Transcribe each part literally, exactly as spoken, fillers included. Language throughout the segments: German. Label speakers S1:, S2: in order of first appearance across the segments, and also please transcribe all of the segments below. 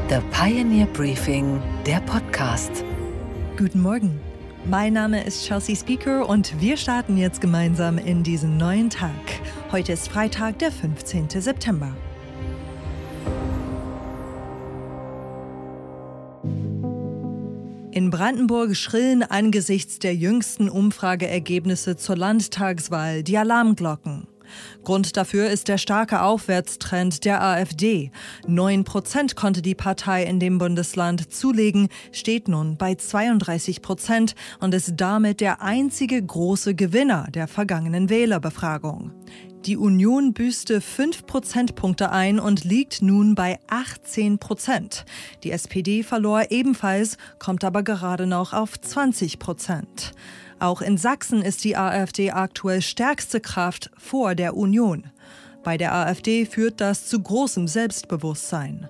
S1: The Pioneer Briefing, der Podcast.
S2: Guten Morgen, mein Name ist Chelsea Speaker und wir starten jetzt gemeinsam in diesen neuen Tag. Heute ist Freitag, der fünfzehnten September. In Brandenburg schrillen angesichts der jüngsten Umfrageergebnisse zur Landtagswahl die Alarmglocken. Grund dafür ist der starke Aufwärtstrend der AfD. Neun Prozent konnte die Partei in dem Bundesland zulegen, steht nun bei zweiunddreißig Prozent und ist damit der einzige große Gewinner der vergangenen Wählerbefragung. Die Union büßte fünf Prozentpunkte ein und liegt nun bei achtzehn Prozent. Die S P D verlor ebenfalls, kommt aber gerade noch auf zwanzig Prozent. Auch in Sachsen ist die AfD aktuell stärkste Kraft vor der Union. Bei der AfD führt das zu großem Selbstbewusstsein.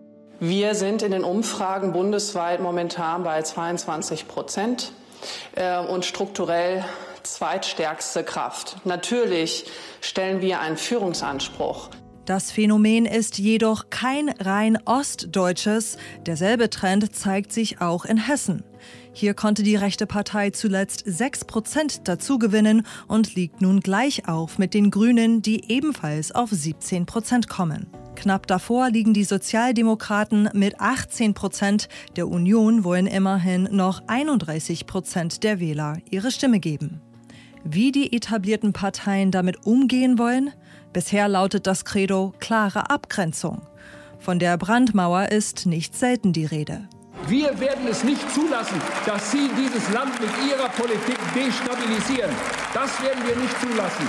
S3: Wir sind in den Umfragen bundesweit momentan bei zweiundzwanzig Prozent äh, und strukturell zweitstärkste Kraft. Natürlich stellen wir einen Führungsanspruch.
S2: Das Phänomen ist jedoch kein rein ostdeutsches. Derselbe Trend zeigt sich auch in Hessen. Hier konnte die rechte Partei zuletzt sechs Prozent dazugewinnen und liegt nun gleich auf mit den Grünen, die ebenfalls auf siebzehn Prozent kommen. Knapp davor liegen die Sozialdemokraten mit achtzehn Prozent. Der Union wollen immerhin noch einunddreißig Prozent der Wähler ihre Stimme geben. Wie die etablierten Parteien damit umgehen wollen? Bisher lautet das Credo klare Abgrenzung. Von der Brandmauer ist nicht selten die Rede.
S4: Wir werden es nicht zulassen, dass Sie dieses Land mit Ihrer Politik destabilisieren. Das werden wir nicht zulassen.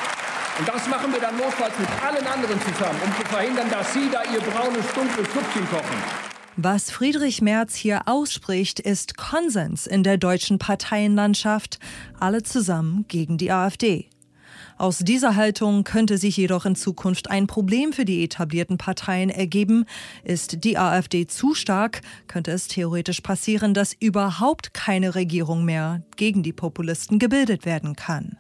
S4: Und das machen wir dann notfalls mit allen anderen zusammen, um zu verhindern, dass Sie da Ihr braunes, dunkles Süppchen kochen.
S2: Was Friedrich Merz hier ausspricht, ist Konsens in der deutschen Parteienlandschaft, alle zusammen gegen die AfD. Aus dieser Haltung könnte sich jedoch in Zukunft ein Problem für die etablierten Parteien ergeben. Ist die AfD zu stark, könnte es theoretisch passieren, dass überhaupt keine Regierung mehr gegen die Populisten gebildet werden kann.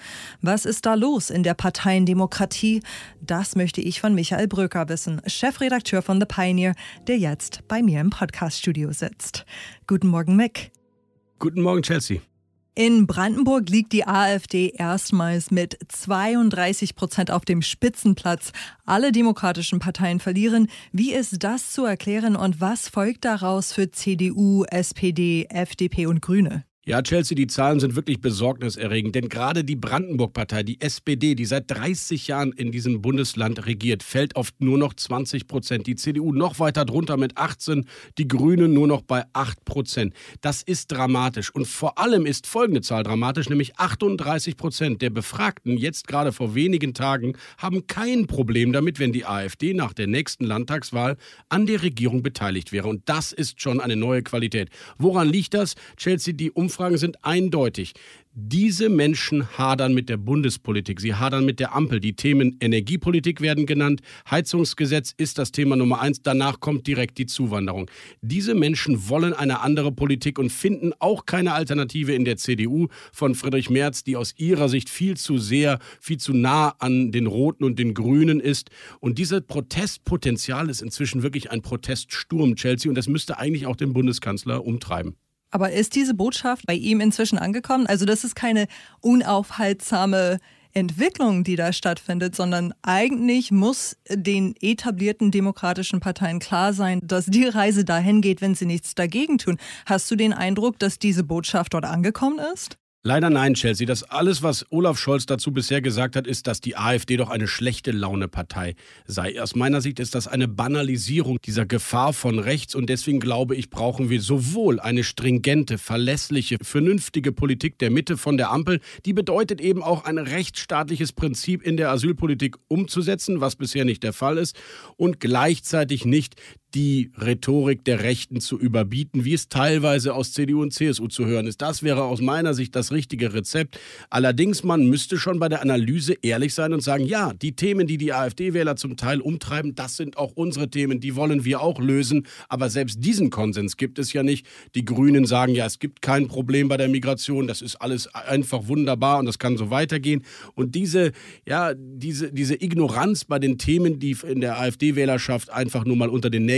S2: Was ist da los in der Parteiendemokratie? Das möchte ich von Michael Bröker wissen, Chefredakteur von The Pioneer, der jetzt bei mir im Podcaststudio sitzt. Guten Morgen, Mick.
S5: Guten Morgen, Chelsea.
S2: In Brandenburg liegt die AfD erstmals mit zweiunddreißig Prozent auf dem Spitzenplatz. Alle demokratischen Parteien verlieren. Wie ist das zu erklären und was folgt daraus für C D U, S P D, F D P und Grüne?
S5: Ja, Chelsea, die Zahlen sind wirklich besorgniserregend, denn gerade die Brandenburg-Partei, die S P D, die seit dreißig Jahren in diesem Bundesland regiert, fällt auf nur noch zwanzig Prozent. Die C D U noch weiter drunter mit achtzehn, die Grünen nur noch bei acht Prozent. Das ist dramatisch und vor allem ist folgende Zahl dramatisch, nämlich achtunddreißig Prozent der Befragten jetzt gerade vor wenigen Tagen haben kein Problem damit, wenn die AfD nach der nächsten Landtagswahl an der Regierung beteiligt wäre. Und das ist schon eine neue Qualität. Woran liegt das? Chelsea, die Umfrage Umfragen sind eindeutig. Diese Menschen hadern mit der Bundespolitik. Sie hadern mit der Ampel. Die Themen Energiepolitik werden genannt. Heizungsgesetz ist das Thema Nummer eins. Danach kommt direkt die Zuwanderung. Diese Menschen wollen eine andere Politik und finden auch keine Alternative in der C D U von Friedrich Merz, die aus ihrer Sicht viel zu sehr, viel zu nah an den Roten und den Grünen ist. Und dieses Protestpotenzial ist inzwischen wirklich ein Proteststurm, Chelsea. Und das müsste eigentlich auch den Bundeskanzler umtreiben.
S2: Aber ist diese Botschaft bei ihm inzwischen angekommen? Also das ist keine unaufhaltsame Entwicklung, die da stattfindet, sondern eigentlich muss den etablierten demokratischen Parteien klar sein, dass die Reise dahin geht, wenn sie nichts dagegen tun. Hast du den Eindruck, dass diese Botschaft dort angekommen ist?
S5: Leider nein, Chelsea. Das alles, was Olaf Scholz dazu bisher gesagt hat, ist, dass die AfD doch eine schlechte Laune-Partei sei. Aus meiner Sicht ist das eine Banalisierung dieser Gefahr von rechts und deswegen glaube ich, brauchen wir sowohl eine stringente, verlässliche, vernünftige Politik der Mitte von der Ampel, die bedeutet eben auch ein rechtsstaatliches Prinzip in der Asylpolitik umzusetzen, was bisher nicht der Fall ist, und gleichzeitig nicht die Rhetorik der Rechten zu überbieten, wie es teilweise aus C D U und C S U zu hören ist. Das wäre aus meiner Sicht das richtige Rezept. Allerdings, man müsste schon bei der Analyse ehrlich sein und sagen, ja, die Themen, die die AfD-Wähler zum Teil umtreiben, das sind auch unsere Themen, die wollen wir auch lösen. Aber selbst diesen Konsens gibt es ja nicht. Die Grünen sagen, ja, es gibt kein Problem bei der Migration, das ist alles einfach wunderbar und das kann so weitergehen. Und diese, ja, diese, diese Ignoranz bei den Themen, die in der AfD-Wählerschaft einfach nur mal unter den Nägeln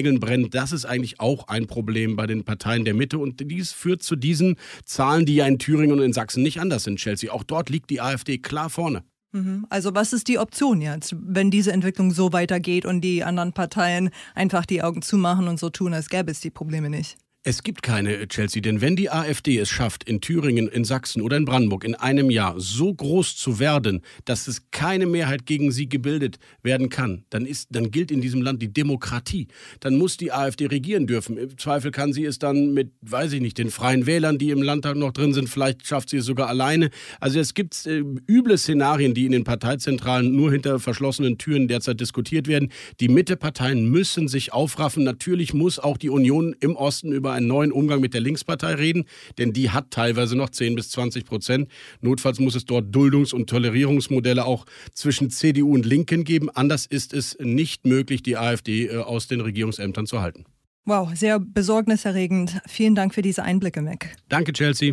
S5: Nägeln brennt. Das ist eigentlich auch ein Problem bei den Parteien der Mitte. Und dies führt zu diesen Zahlen, die ja in Thüringen und in Sachsen nicht anders sind, Chelsea. Auch dort liegt die AfD klar vorne.
S2: Also was ist die Option jetzt, wenn diese Entwicklung so weitergeht und die anderen Parteien einfach die Augen zumachen und so tun, als gäbe es die Probleme nicht?
S5: Es gibt keine, Chelsea, denn wenn die AfD es schafft, in Thüringen, in Sachsen oder in Brandenburg in einem Jahr so groß zu werden, dass es keine Mehrheit gegen sie gebildet werden kann, dann, ist, dann gilt in diesem Land die Demokratie. Dann muss die AfD regieren dürfen. Im Zweifel kann sie es dann mit, weiß ich nicht, den Freien Wählern, die im Landtag noch drin sind, vielleicht schafft sie es sogar alleine. Also es gibt äh, üble Szenarien, die in den Parteizentralen nur hinter verschlossenen Türen derzeit diskutiert werden. Die Mitteparteien müssen sich aufraffen. Natürlich muss auch die Union im Osten über einen neuen Umgang mit der Linkspartei reden, denn die hat teilweise noch zehn bis zwanzig Prozent. Notfalls muss es dort Duldungs- und Tolerierungsmodelle auch zwischen C D U und Linken geben. Anders ist es nicht möglich, die AfD aus den Regierungsämtern zu halten.
S2: Wow, sehr besorgniserregend. Vielen Dank für diese Einblicke, Mick.
S5: Danke, Chelsea.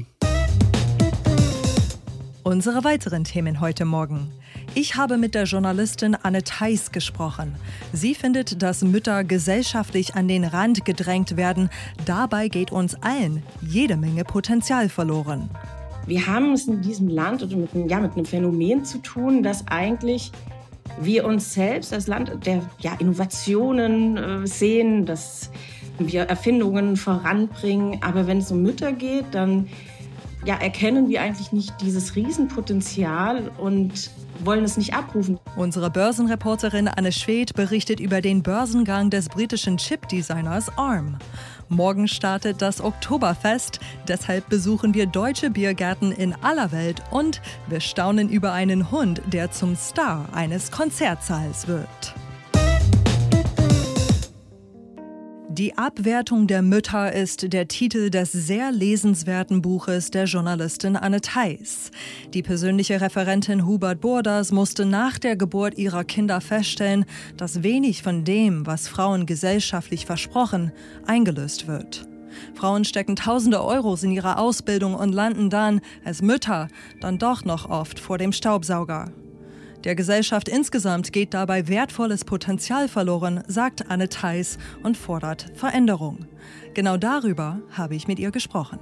S2: Unsere weiteren Themen heute Morgen. Ich habe mit der Journalistin Anne Theis gesprochen. Sie findet, dass Mütter gesellschaftlich an den Rand gedrängt werden. Dabei geht uns allen jede Menge Potenzial verloren.
S6: Wir haben es in diesem Land oder mit, ja, mit einem Phänomen zu tun, dass eigentlich wir uns selbst als Land der ja, Innovationen äh, sehen, dass wir Erfindungen voranbringen. Aber wenn es um Mütter geht, dann ja, erkennen wir eigentlich nicht dieses Riesenpotenzial und wollen es nicht abrufen.
S2: Unsere Börsenreporterin Anne Schwedt berichtet über den Börsengang des britischen Chip-Designers Arm. Morgen startet das Oktoberfest, deshalb besuchen wir deutsche Biergärten in aller Welt und wir staunen über einen Hund, der zum Star eines Konzertsaals wird. Die Abwertung der Mütter ist der Titel des sehr lesenswerten Buches der Journalistin Anne Theis. Die persönliche Referentin Hubert Burders musste nach der Geburt ihrer Kinder feststellen, dass wenig von dem, was Frauen gesellschaftlich versprochen, eingelöst wird. Frauen stecken tausende Euros in ihre Ausbildung und landen dann als Mütter dann doch noch oft vor dem Staubsauger. Der Gesellschaft insgesamt geht dabei wertvolles Potenzial verloren, sagt Anne Theis und fordert Veränderung. Genau darüber habe ich mit ihr gesprochen.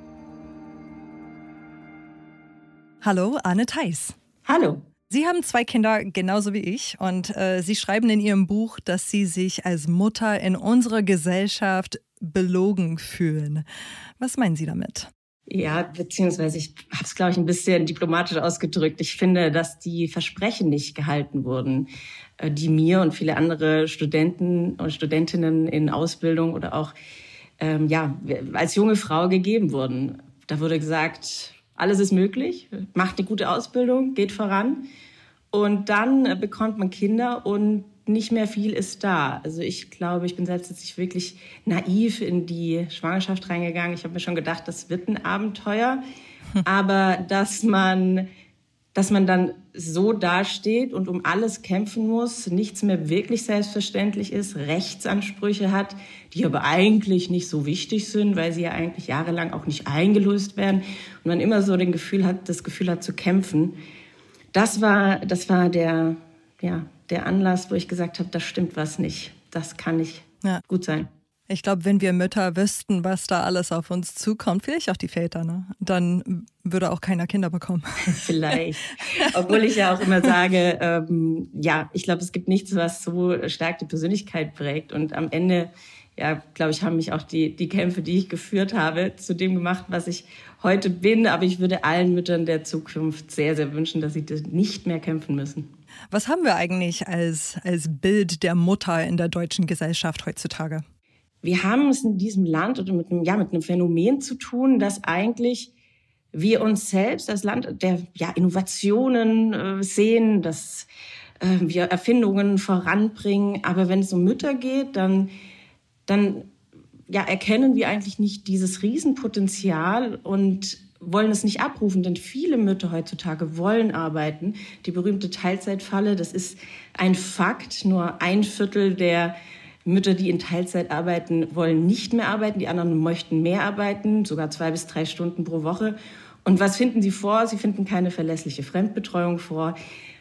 S2: Hallo, Anne Theis.
S6: Hallo.
S2: Sie haben zwei Kinder, genauso wie ich, und äh, Sie schreiben in Ihrem Buch, dass Sie sich als Mutter in unserer Gesellschaft belogen fühlen. Was meinen Sie damit?
S6: Ja, beziehungsweise ich habe es, glaube ich, ein bisschen diplomatisch ausgedrückt. Ich finde, dass die Versprechen nicht gehalten wurden, die mir und viele andere Studenten und Studentinnen in Ausbildung oder auch ähm, ja, als junge Frau gegeben wurden. Da wurde gesagt, alles ist möglich, macht eine gute Ausbildung, geht voran. Und dann bekommt man Kinder und nicht mehr viel ist da. Also ich glaube, ich bin selbst jetzt nicht wirklich naiv in die Schwangerschaft reingegangen. Ich habe mir schon gedacht, das wird ein Abenteuer. Aber dass man, dass man dann so dasteht und um alles kämpfen muss, nichts mehr wirklich selbstverständlich ist, Rechtsansprüche hat, die aber eigentlich nicht so wichtig sind, weil sie ja eigentlich jahrelang auch nicht eingelöst werden. Und man immer so den Gefühl hat, das Gefühl hat zu kämpfen. Das war, das war der, ja, der Anlass, wo ich gesagt habe, da stimmt was nicht. Das kann nicht ja. gut sein.
S2: Ich glaube, wenn wir Mütter wüssten, was da alles auf uns zukommt, vielleicht auch die Väter, ne? Dann würde auch keiner Kinder bekommen.
S6: Vielleicht. Obwohl ich ja auch immer sage, ähm, ja, ich glaube, es gibt nichts, was so stark die Persönlichkeit prägt. Und am Ende, ja, glaube ich, haben mich auch die, die Kämpfe, die ich geführt habe, zu dem gemacht, was ich heute bin. Aber ich würde allen Müttern der Zukunft sehr, sehr wünschen, dass sie das nicht mehr kämpfen müssen.
S2: Was haben wir eigentlich als, als Bild der Mutter in der deutschen Gesellschaft heutzutage?
S6: Wir haben es in diesem Land oder mit einem, ja, mit einem Phänomen zu tun, dass eigentlich wir uns selbst als Land der ja, Innovationen äh, sehen, dass äh, wir Erfindungen voranbringen. Aber wenn es um Mütter geht, dann, dann ja, erkennen wir eigentlich nicht dieses Riesenpotenzial und wollen es nicht abrufen, denn viele Mütter heutzutage wollen arbeiten. Die berühmte Teilzeitfalle, das ist ein Fakt. Nur ein Viertel der Mütter, die in Teilzeit arbeiten, wollen nicht mehr arbeiten. Die anderen möchten mehr arbeiten, sogar zwei bis drei Stunden pro Woche. Und was finden sie vor? Sie finden keine verlässliche Fremdbetreuung vor.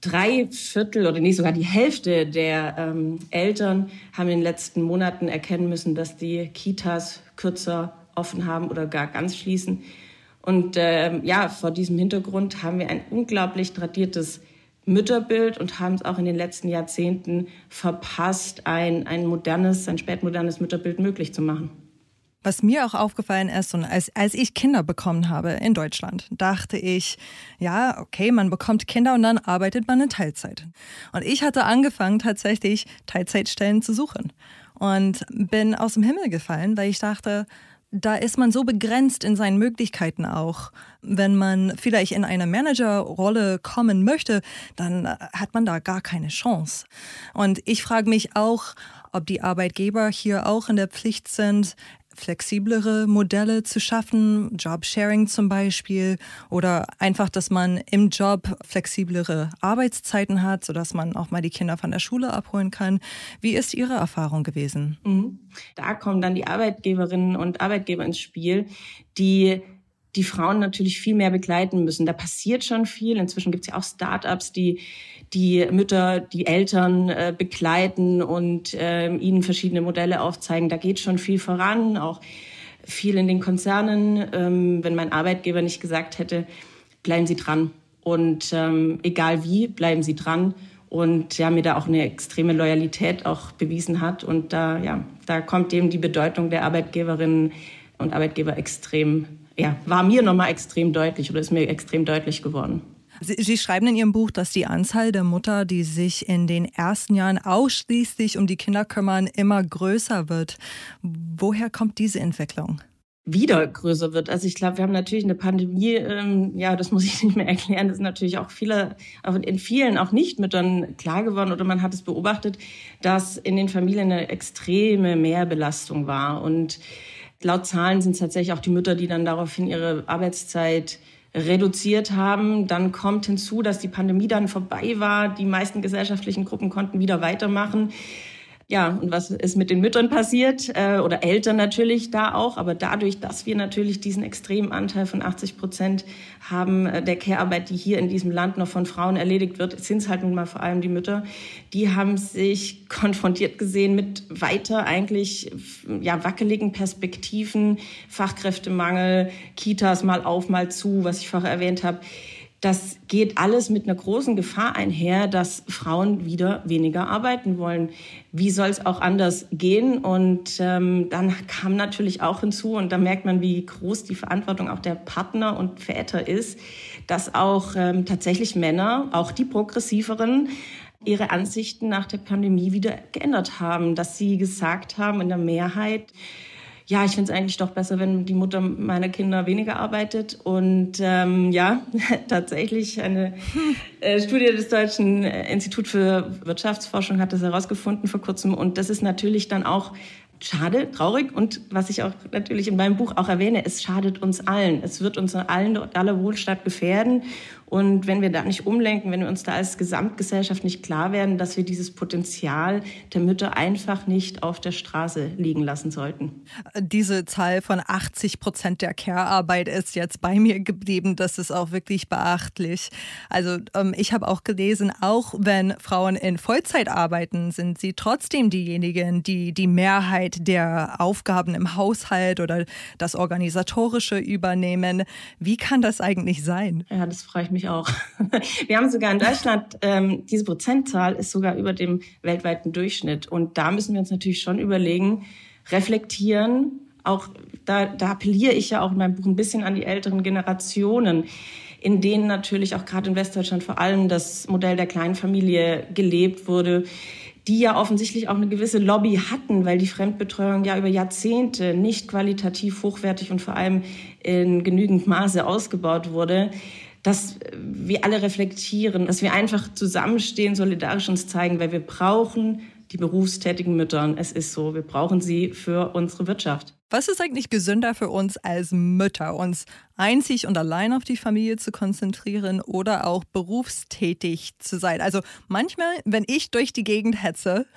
S6: Drei Viertel oder nicht sogar die Hälfte der ähm, Eltern haben in den letzten Monaten erkennen müssen, dass die Kitas kürzer offen haben oder gar ganz schließen. Und äh, ja, vor diesem Hintergrund haben wir ein unglaublich tradiertes Mütterbild und haben es auch in den letzten Jahrzehnten verpasst, ein, ein modernes, ein spätmodernes Mütterbild möglich zu machen.
S2: Was mir auch aufgefallen ist, und als, als ich Kinder bekommen habe in Deutschland, dachte ich, ja, okay, man bekommt Kinder und dann arbeitet man in Teilzeit. Und ich hatte angefangen, tatsächlich Teilzeitstellen zu suchen und bin aus dem Himmel gefallen, weil ich dachte, da ist man so begrenzt in seinen Möglichkeiten auch. Wenn man vielleicht in eine Managerrolle kommen möchte, dann hat man da gar keine Chance. Und ich frage mich auch, ob die Arbeitgeber hier auch in der Pflicht sind, flexiblere Modelle zu schaffen, Jobsharing zum Beispiel, oder einfach, dass man im Job flexiblere Arbeitszeiten hat, sodass man auch mal die Kinder von der Schule abholen kann. Wie ist Ihre Erfahrung gewesen?
S6: Mhm. Da kommen dann die Arbeiitgeberinnen und Arbeitgeber ins Spiel, die die Frauen natürlich viel mehr begleiten müssen. Da passiert schon viel. Inzwischen gibt es ja auch Start-ups, die die Mütter, die Eltern äh, begleiten und äh, ihnen verschiedene Modelle aufzeigen. Da geht schon viel voran, auch viel in den Konzernen. Ähm, wenn mein Arbeitgeber nicht gesagt hätte, bleiben Sie dran. Und ähm, egal wie, bleiben Sie dran. Und ja, mir da auch eine extreme Loyalität auch bewiesen hat. Und da, ja, da kommt eben die Bedeutung der Arbeitgeberinnen und Arbeitgeber extrem, ja, war mir nochmal extrem deutlich oder ist mir extrem deutlich geworden.
S2: Sie, Sie schreiben in Ihrem Buch, dass die Anzahl der Mütter, die sich in den ersten Jahren ausschließlich um die Kinder kümmern, immer größer wird. Woher kommt diese Entwicklung?
S6: Wieder größer wird. Also ich glaube, wir haben natürlich eine Pandemie, ähm, ja, das muss ich nicht mehr erklären, das ist natürlich auch viele, auch in vielen auch Nichtmüttern klar geworden oder man hat es beobachtet, dass in den Familien eine extreme Mehrbelastung war. Und laut Zahlen sind es tatsächlich auch die Mütter, die dann daraufhin ihre Arbeitszeit reduziert haben. Dann kommt hinzu, dass die Pandemie dann vorbei war. Die meisten gesellschaftlichen Gruppen konnten wieder weitermachen. Ja, und was ist mit den Müttern passiert? Äh, oder Eltern natürlich da auch. Aber dadurch, dass wir natürlich diesen extremen Anteil von achtzig Prozent haben äh, der Care-Arbeit, die hier in diesem Land noch von Frauen erledigt wird, sind es halt nun mal vor allem die Mütter. Die haben sich konfrontiert gesehen mit weiter eigentlich ja wackeligen Perspektiven, Fachkräftemangel, Kitas mal auf, mal zu, was ich vorher erwähnt habe. Das geht alles mit einer großen Gefahr einher, dass Frauen wieder weniger arbeiten wollen. Wie soll es auch anders gehen? Und ähm, dann kam natürlich auch hinzu, und da merkt man, wie groß die Verantwortung auch der Partner und Väter ist, dass auch ähm, tatsächlich Männer, auch die progressiveren, ihre Ansichten nach der Pandemie wieder geändert haben. Dass sie gesagt haben in der Mehrheit, ja, ich finde es eigentlich doch besser, wenn die Mutter meiner Kinder weniger arbeitet. Und ähm, ja, tatsächlich eine äh, Studie des Deutschen Instituts für Wirtschaftsforschung hat das herausgefunden vor kurzem. Und das ist natürlich dann auch schade, traurig. Und was ich auch natürlich in meinem Buch auch erwähne, es schadet uns allen. Es wird uns allen, aller Wohlstand gefährden. Und wenn wir da nicht umlenken, wenn wir uns da als Gesamtgesellschaft nicht klar werden, dass wir dieses Potenzial der Mütter einfach nicht auf der Straße liegen lassen sollten.
S2: Diese Zahl von achtzig Prozent der Care-Arbeit ist jetzt bei mir geblieben. Das ist auch wirklich beachtlich. Also ähm, ich habe auch gelesen, auch wenn Frauen in Vollzeit arbeiten, sind sie trotzdem diejenigen, die die Mehrheit der Aufgaben im Haushalt oder das Organisatorische übernehmen. Wie kann das eigentlich sein?
S6: Ja, das freut mich auch. Wir haben sogar in Deutschland, ähm, diese Prozentzahl ist sogar über dem weltweiten Durchschnitt. Und da müssen wir uns natürlich schon überlegen, reflektieren. Auch da, da appelliere ich ja auch in meinem Buch ein bisschen an die älteren Generationen, in denen natürlich auch gerade in Westdeutschland vor allem das Modell der Kleinfamilie gelebt wurde, die ja offensichtlich auch eine gewisse Lobby hatten, weil die Fremdbetreuung ja über Jahrzehnte nicht qualitativ hochwertig und vor allem in genügend Maße ausgebaut wurde, dass wir alle reflektieren, dass wir einfach zusammenstehen, solidarisch uns zeigen, weil wir brauchen die berufstätigen Mütter. Es ist so, wir brauchen sie für unsere Wirtschaft.
S2: Was ist eigentlich gesünder für uns als Mütter, uns einzig und allein auf die Familie zu konzentrieren oder auch berufstätig zu sein? Also manchmal, wenn ich durch die Gegend hetze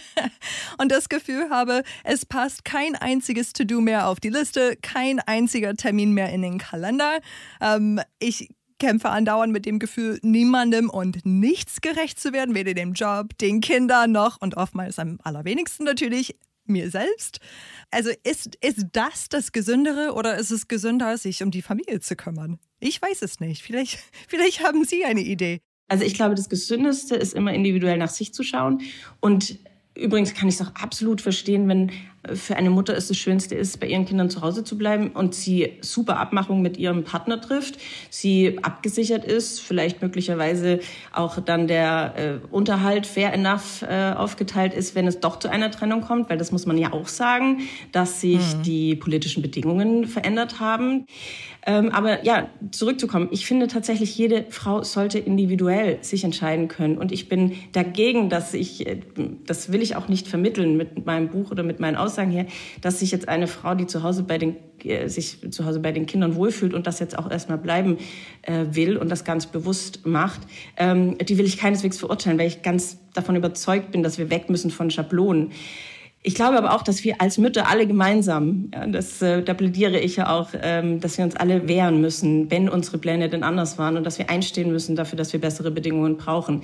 S2: und das Gefühl habe, es passt kein einziges To-Do mehr auf die Liste, kein einziger Termin mehr in den Kalender, ähm, ich Machtkämpfe andauern mit dem Gefühl, niemandem und nichts gerecht zu werden, weder dem Job, den Kindern noch und oftmals am allerwenigsten natürlich mir selbst. Also ist, ist das das Gesündere oder ist es gesünder, sich um die Familie zu kümmern? Ich weiß es nicht. Vielleicht, vielleicht haben Sie eine Idee.
S6: Also ich glaube, das Gesündeste ist immer individuell nach sich zu schauen. Und übrigens kann ich es auch absolut verstehen, wenn für eine Mutter es das Schönste ist, bei ihren Kindern zu Hause zu bleiben und sie super Abmachungen mit ihrem Partner trifft, sie abgesichert ist, vielleicht möglicherweise auch dann der äh, Unterhalt fair enough äh, aufgeteilt ist, wenn es doch zu einer Trennung kommt, weil das muss man ja auch sagen, dass sich mhm. die politischen Bedingungen verändert haben. Ähm, aber ja, zurückzukommen, ich finde tatsächlich, jede Frau sollte individuell sich entscheiden können. Und ich bin dagegen, dass ich, das will ich auch nicht vermitteln mit meinem Buch oder mit meinen Aussagen hier, dass sich jetzt eine Frau, die zu Hause bei den, äh, sich zu Hause bei den Kindern wohlfühlt und das jetzt auch erstmal bleiben äh, will und das ganz bewusst macht, ähm, die will ich keineswegs verurteilen, weil ich ganz davon überzeugt bin, dass wir weg müssen von Schablonen. Ich glaube aber auch, dass wir als Mütter alle gemeinsam, ja, das, äh, da plädiere ich ja auch, ähm, dass wir uns alle wehren müssen, wenn unsere Pläne denn anders waren und dass wir einstehen müssen dafür, dass wir bessere Bedingungen brauchen.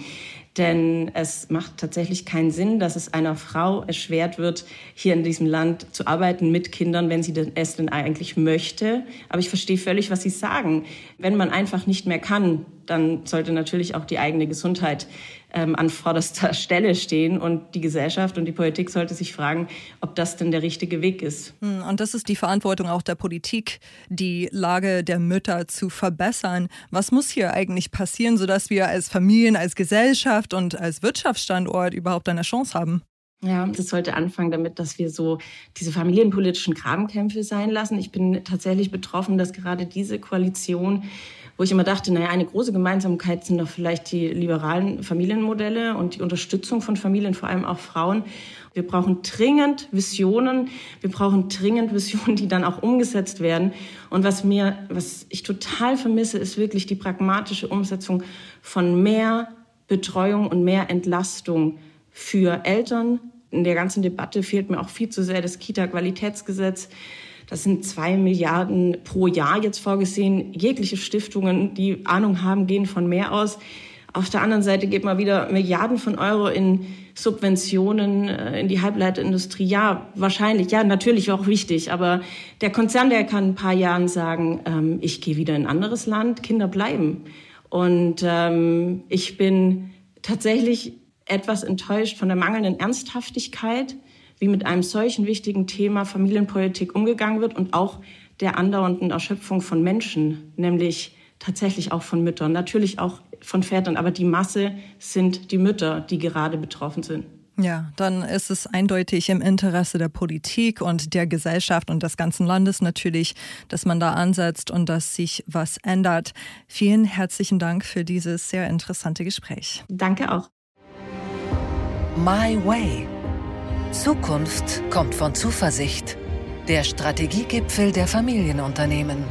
S6: Denn es macht tatsächlich keinen Sinn, dass es einer Frau erschwert wird, hier in diesem Land zu arbeiten mit Kindern, wenn sie es denn eigentlich möchte. Aber ich verstehe völlig, was Sie sagen. Wenn man einfach nicht mehr kann, dann sollte natürlich auch die eigene Gesundheit ähm, an vorderster Stelle stehen. Und die Gesellschaft und die Politik sollte sich fragen, ob das denn der richtige Weg ist.
S2: Und das ist die Verantwortung auch der Politik, die Lage der Mütter zu verbessern. Was muss hier eigentlich passieren, sodass wir als Familien, als Gesellschaft und als Wirtschaftsstandort überhaupt eine Chance haben?
S6: Ja, das sollte anfangen damit, dass wir so diese familienpolitischen Grabenkämpfe sein lassen. Ich bin tatsächlich betroffen, dass gerade diese Koalition, wo ich immer dachte, naja, eine große Gemeinsamkeit sind doch vielleicht die liberalen Familienmodelle und die Unterstützung von Familien, vor allem auch Frauen. Wir brauchen dringend Visionen. Wir brauchen dringend Visionen, die dann auch umgesetzt werden. Und was mir, was ich total vermisse, ist wirklich die pragmatische Umsetzung von mehr Betreuung und mehr Entlastung für Eltern. In der ganzen Debatte fehlt mir auch viel zu sehr das Kita-Qualitätsgesetz. Das sind zwei Milliarden pro Jahr jetzt vorgesehen. Jegliche Stiftungen, die Ahnung haben, gehen von mehr aus. Auf der anderen Seite geht man wieder Milliarden von Euro in Subventionen in die Halbleiterindustrie. Ja, wahrscheinlich, ja, natürlich auch wichtig. Aber der Konzern, der kann in ein paar Jahren sagen, ähm, ich gehe wieder in ein anderes Land, Kinder bleiben. Und ähm, ich bin tatsächlich etwas enttäuscht von der mangelnden Ernsthaftigkeit, wie mit einem solchen wichtigen Thema Familienpolitik umgegangen wird und auch der andauernden Erschöpfung von Menschen, nämlich tatsächlich auch von Müttern, natürlich auch von Vätern, aber die Masse sind die Mütter, die gerade betroffen sind.
S2: Ja, dann ist es eindeutig im Interesse der Politik und der Gesellschaft und des ganzen Landes natürlich, dass man da ansetzt und dass sich was ändert. Vielen herzlichen Dank für dieses sehr interessante Gespräch.
S6: Danke auch.
S1: My Way. Zukunft kommt von Zuversicht. Der Strategiegipfel der Familienunternehmen.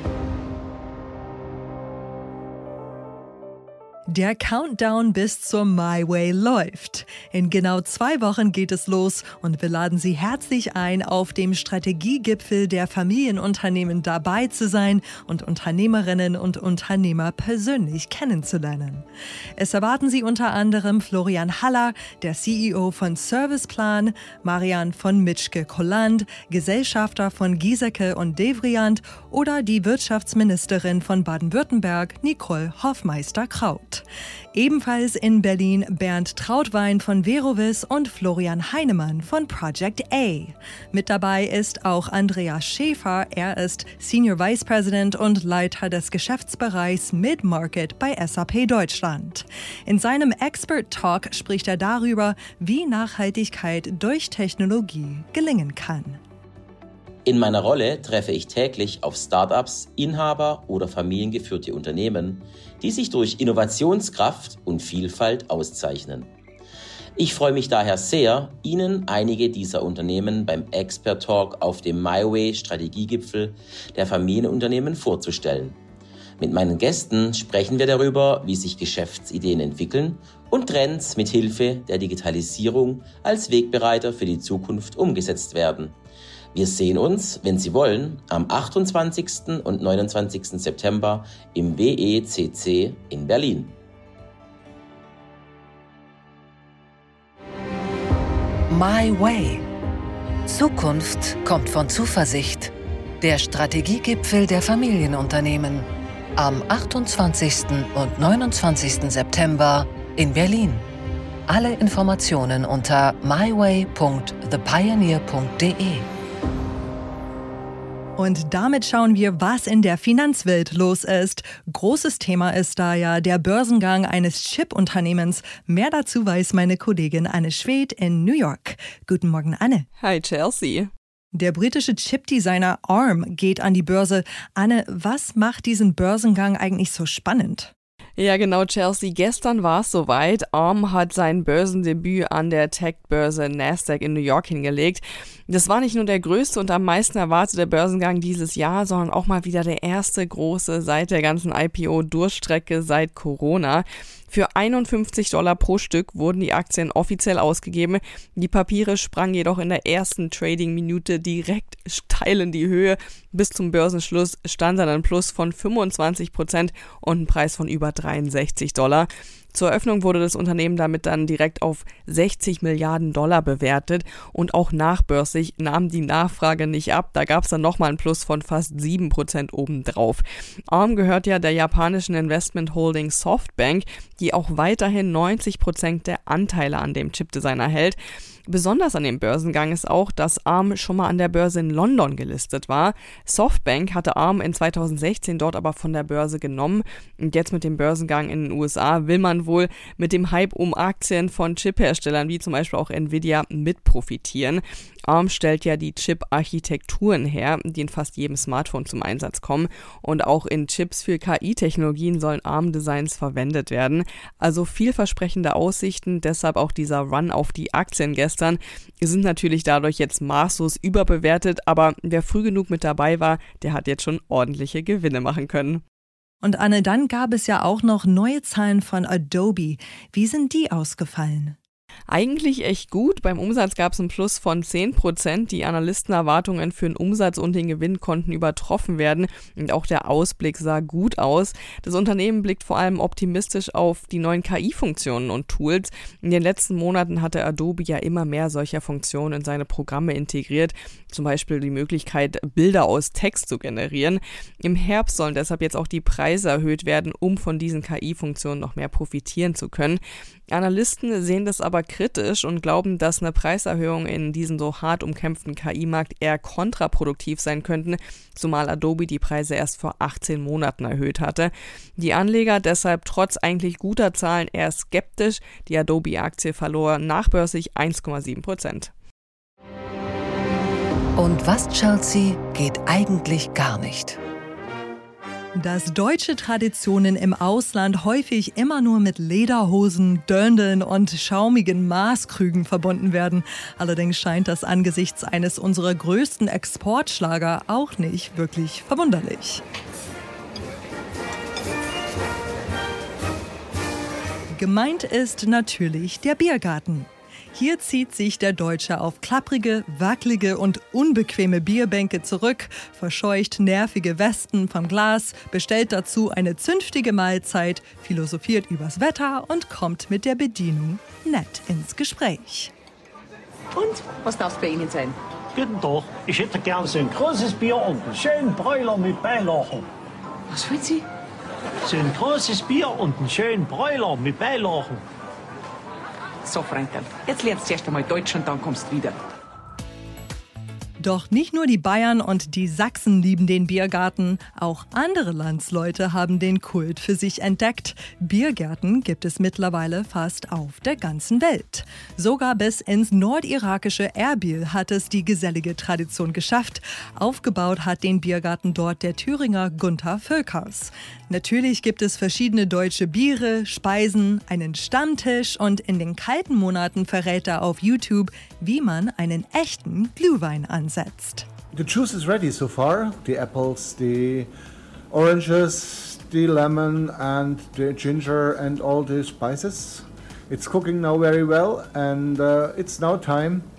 S2: Der Countdown bis zur My Way läuft. In genau zwei Wochen geht es los und wir laden Sie herzlich ein, auf dem Strategiegipfel der Familienunternehmen dabei zu sein und Unternehmerinnen und Unternehmer persönlich kennenzulernen. Es erwarten Sie unter anderem Florian Haller, der C E O von Serviceplan, Marian von Mitschke-Kolland, Gesellschafter von Giesecke und Devrient oder die Wirtschaftsministerin von Baden-Württemberg, Nicole Hoffmeister-Kraut. Ebenfalls in Berlin Bernd Trautwein von Verovis und Florian Heinemann von Project A. Mit dabei ist auch Andreas Schäfer. Er ist Senior Vice President und Leiter des Geschäftsbereichs Mid-Market bei S A P Deutschland. In seinem Expert Talk spricht er darüber, wie Nachhaltigkeit durch Technologie gelingen kann.
S7: In meiner Rolle treffe ich täglich auf Startups, Inhaber oder familiengeführte Unternehmen, die sich durch Innovationskraft und Vielfalt auszeichnen. Ich freue mich daher sehr, Ihnen einige dieser Unternehmen beim Expert Talk auf dem My Way Strategiegipfel der Familienunternehmen vorzustellen. Mit meinen Gästen sprechen wir darüber, wie sich Geschäftsideen entwickeln und Trends mit Hilfe der Digitalisierung als Wegbereiter für die Zukunft umgesetzt werden. Wir sehen uns, wenn Sie wollen, am achtundzwanzigsten und neunundzwanzigsten September im W E C C in Berlin.
S1: My Way. Zukunft kommt von Zuversicht. Der Strategiegipfel der Familienunternehmen. Am achtundzwanzigsten und neunundzwanzigsten September in Berlin. Alle Informationen unter myway punkt the pioneer punkt de.
S2: Und damit schauen wir, was in der Finanzwelt los ist. Großes Thema ist da ja der Börsengang eines Chip-Unternehmens. Mehr dazu weiß meine Kollegin Anne Schwedt in New York. Guten Morgen, Anne.
S8: Hi, Chelsea.
S2: Der britische Chip-Designer Arm geht an die Börse. Anne, was macht diesen Börsengang eigentlich so spannend?
S8: Ja, genau, Chelsea. Gestern war es soweit. Arm hat sein Börsendebüt an der Tech-Börse Nasdaq in New York hingelegt. Das war nicht nur der größte und am meisten erwartete Börsengang dieses Jahr, sondern auch mal wieder der erste große seit der ganzen I P O-Durchstrecke seit Corona. Für einundfünfzig Dollar pro Stück wurden die Aktien offiziell ausgegeben. Die Papiere sprangen jedoch in der ersten Trading-Minute direkt steil in die Höhe. Bis zum Börsenschluss stand dann ein Plus von fünfundzwanzig Prozent und ein Preis von über dreiundsechzig Dollar. Zur Eröffnung wurde das Unternehmen damit dann direkt auf sechzig Milliarden Dollar bewertet und auch nachbörslich nahm die Nachfrage nicht ab. Da gab es dann nochmal ein Plus von fast sieben Prozent obendrauf. Arm gehört ja der japanischen Investment Holding Softbank, die auch weiterhin neunzig Prozent der Anteile an dem Chipdesigner hält. Besonders an dem Börsengang ist auch, dass Arm schon mal an der Börse in London gelistet war. Softbank hatte Arm in zweitausendsechzehn dort aber von der Börse genommen. Und jetzt mit dem Börsengang in den U S A will man wohl mit dem Hype um Aktien von Chipherstellern wie zum Beispiel auch Nvidia mit profitieren. Arm stellt ja die Chip-Architekturen her, die in fast jedem Smartphone zum Einsatz kommen. Und auch in Chips für K I-Technologien sollen Arm-Designs verwendet werden. Also vielversprechende Aussichten, deshalb auch dieser Run auf die Aktien gestern. Die sind natürlich dadurch jetzt maßlos überbewertet, aber wer früh genug mit dabei war, der hat jetzt schon ordentliche Gewinne machen können.
S2: Und Anne, dann gab es ja auch noch neue Zahlen von Adobe. Wie sind die ausgefallen?
S8: Eigentlich echt gut. Beim Umsatz gab es einen Plus von zehn Prozent. Die Analystenerwartungen für den Umsatz und den Gewinn konnten übertroffen werden und auch der Ausblick sah gut aus. Das Unternehmen blickt vor allem optimistisch auf die neuen K I-Funktionen und Tools. In den letzten Monaten hatte Adobe ja immer mehr solcher Funktionen in seine Programme integriert, zum Beispiel die Möglichkeit, Bilder aus Text zu generieren. Im Herbst sollen deshalb jetzt auch die Preise erhöht werden, um von diesen K I-Funktionen noch mehr profitieren zu können. Analysten sehen das aber kritisch und glauben, dass eine Preiserhöhung in diesem so hart umkämpften K I-Markt eher kontraproduktiv sein könnten, zumal Adobe die Preise erst vor achtzehn Monaten erhöht hatte. Die Anleger deshalb trotz eigentlich guter Zahlen eher skeptisch. Die Adobe-Aktie verlor nachbörslich eins Komma sieben Prozent.
S1: Und was, Chelsea, geht eigentlich gar nicht?
S2: Dass deutsche Traditionen im Ausland häufig immer nur mit Lederhosen, Dirndeln und schaumigen Maßkrügen verbunden werden. Allerdings scheint das angesichts eines unserer größten Exportschlager auch nicht wirklich verwunderlich. Gemeint ist natürlich der Biergarten. Hier zieht sich der Deutsche auf klapprige, wackelige und unbequeme Bierbänke zurück, verscheucht nervige Westen vom Glas, bestellt dazu eine zünftige Mahlzeit, philosophiert übers Wetter und kommt mit der Bedienung nett ins Gespräch.
S9: Und, was darf es bei Ihnen sein?
S10: Guten Tag, ich hätte gern so ein großes Bier und einen schönen Bräuler mit Beilagen.
S9: Was wollen Sie?
S10: So ein großes Bier und einen schönen Bräuler mit Beilagen.
S9: So, Frankel, jetzt lernst du erst einmal Deutsch und dann kommst du wieder.
S2: Doch nicht nur die Bayern und die Sachsen lieben den Biergarten, auch andere Landsleute haben den Kult für sich entdeckt. Biergärten gibt es mittlerweile fast auf der ganzen Welt. Sogar bis ins nordirakische Erbil hat es die gesellige Tradition geschafft. Aufgebaut hat den Biergarten dort der Thüringer Gunther Völkers. Natürlich gibt es verschiedene deutsche Biere, Speisen, einen Stammtisch und in den kalten Monaten verrät er auf YouTube, wie man einen echten Glühwein ansetzt.
S11: The juice is ready so far. The apples, the oranges, the lemon and the ginger and all the spices. It's cooking now very well and uh, it's now time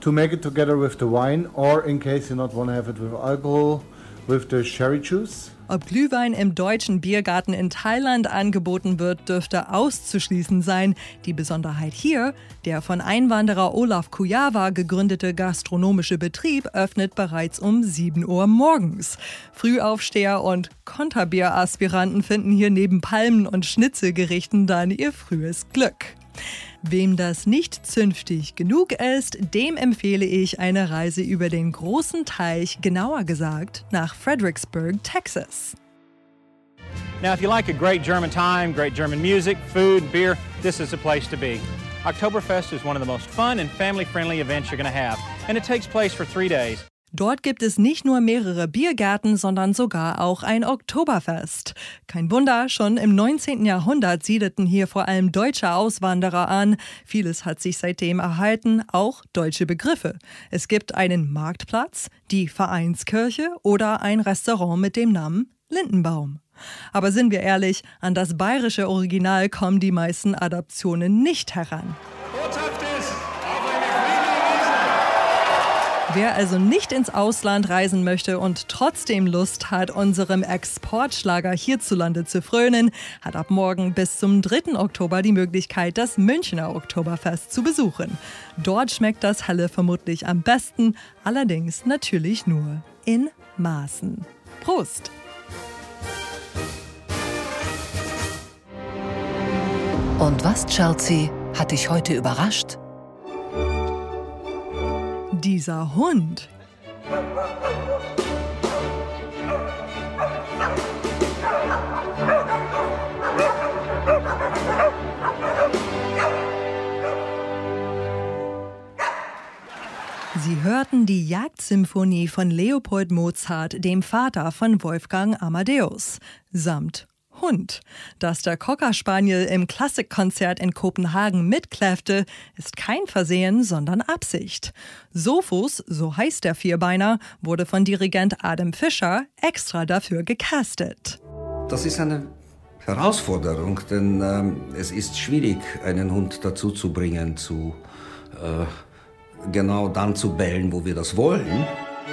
S11: to make it together with the wine, or in case you not want to have it with alcohol, with the sherry juice.
S2: Ob Glühwein im deutschen Biergarten in Thailand angeboten wird, dürfte auszuschließen sein. Die Besonderheit hier: Der von Einwanderer Olaf Kujava gegründete gastronomische Betrieb öffnet bereits um sieben Uhr morgens. Frühaufsteher und Konterbier-Aspiranten finden hier neben Palmen- und Schnitzelgerichten dann ihr frühes Glück. Wem das nicht zünftig genug ist, dem empfehle ich eine Reise über den großen Teich, genauer gesagt nach Fredericksburg, Texas.
S12: Now, if you like a great German time, great German music, food, beer, this is the place to be. Oktoberfest is one of the most fun and family-friendly events you're going to have, and it takes place for three days.
S2: Dort gibt es nicht nur mehrere Biergärten, sondern sogar auch ein Oktoberfest. Kein Wunder, schon im neunzehnten Jahrhundert siedelten hier vor allem deutsche Auswanderer an. Vieles hat sich seitdem erhalten, auch deutsche Begriffe. Es gibt einen Marktplatz, die Vereinskirche oder ein Restaurant mit dem Namen Lindenbaum. Aber sind wir ehrlich, an das bayerische Original kommen die meisten Adaptionen nicht heran. Wer also nicht ins Ausland reisen möchte und trotzdem Lust hat, unserem Exportschlager hierzulande zu frönen, hat ab morgen bis zum dritten Oktober die Möglichkeit, das Münchner Oktoberfest zu besuchen. Dort schmeckt das Helle vermutlich am besten, allerdings natürlich nur in Maßen. Prost!
S1: Und was, Chelsea, hat dich heute überrascht?
S2: Dieser Hund. Sie hörten die Jagdsymphonie von Leopold Mozart, dem Vater von Wolfgang Amadeus, samt Hund. Dass der Cocker Spaniel im Klassikkonzert in Kopenhagen mitkläffte, ist kein Versehen, sondern Absicht. Sophus, so heißt der Vierbeiner, wurde von Dirigent Adam Fischer extra dafür gecastet.
S13: Das ist eine Herausforderung, denn ähm, es ist schwierig, einen Hund dazu zu bringen, zu äh, genau dann zu bellen, wo wir das wollen.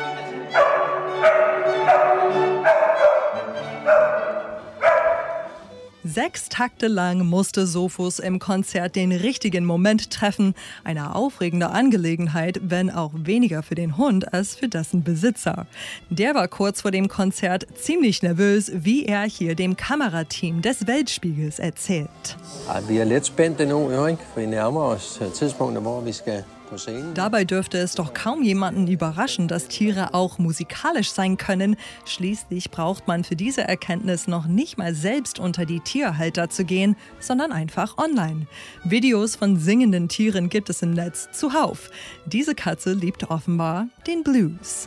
S2: Sechs Takte lang musste Sophus im Konzert den richtigen Moment treffen. Eine aufregende Angelegenheit, wenn auch weniger für den Hund als für dessen Besitzer. Der war kurz vor dem Konzert ziemlich nervös, wie er hier dem Kamerateam des Weltspiegels erzählt.
S14: Vi er lidt spændte nu, ikke? Vi nærmer os tidspunktet, hvor vi skal.
S2: Dabei dürfte es doch kaum jemanden überraschen, dass Tiere auch musikalisch sein können. Schließlich braucht man für diese Erkenntnis noch nicht mal selbst unter die Tierhalter zu gehen, sondern einfach online. Videos von singenden Tieren gibt es im Netz zuhauf. Diese Katze liebt offenbar den Blues.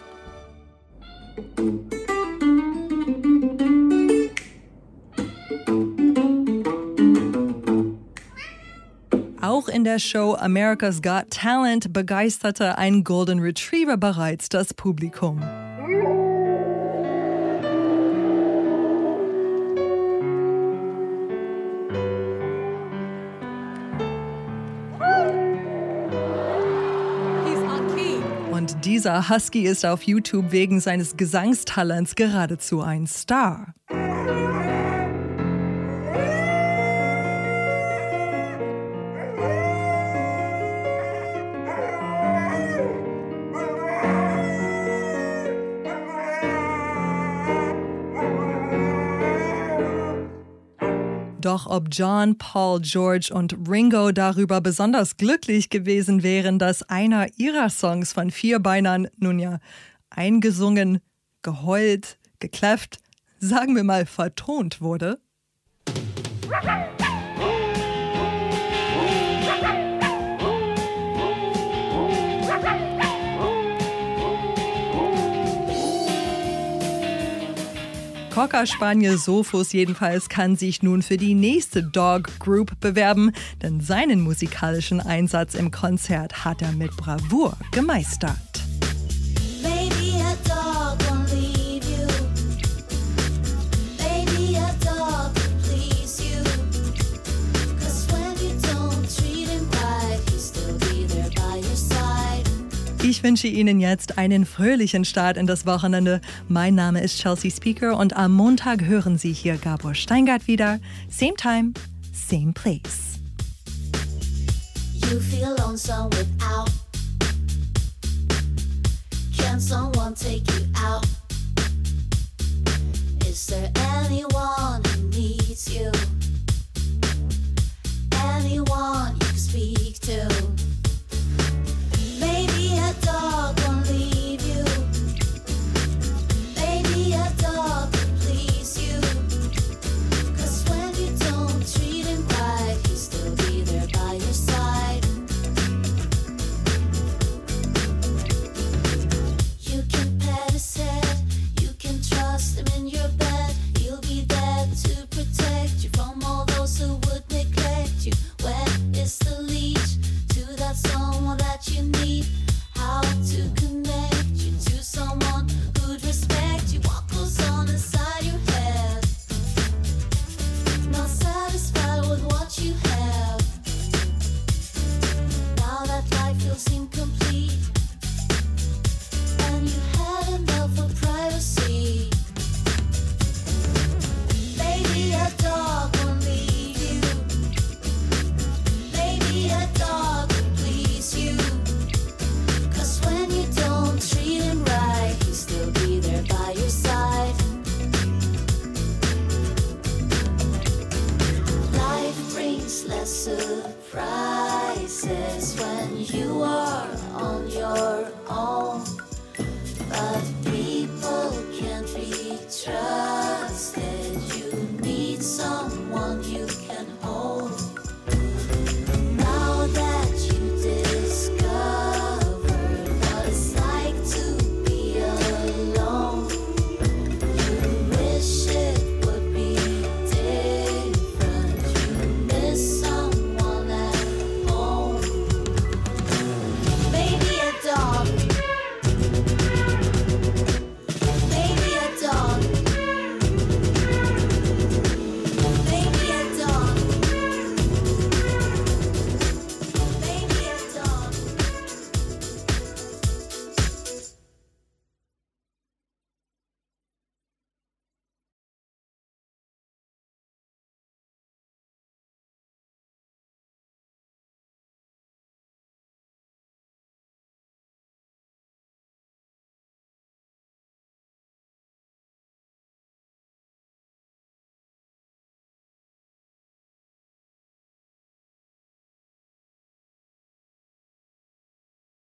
S2: Auch in der Show America's Got Talent begeisterte ein Golden Retriever bereits das Publikum. Und dieser Husky ist auf YouTube wegen seines Gesangstalents geradezu ein Star. Doch ob John, Paul, George und Ringo darüber besonders glücklich gewesen wären, dass einer ihrer Songs von Vierbeinern nun ja eingesungen, geheult, gekläfft, sagen wir mal vertont wurde? Cocker Spaniel Sophus jedenfalls kann sich nun für die nächste Dog Group bewerben, denn seinen musikalischen Einsatz im Konzert hat er mit Bravour gemeistert. Ich wünsche Ihnen jetzt einen fröhlichen Start in das Wochenende. Mein Name ist Chelsea Speaker und am Montag hören Sie hier Gabor Steingart wieder. Same time, same place.
S15: You feel lonesome without. Can someone take you out? Is there anyone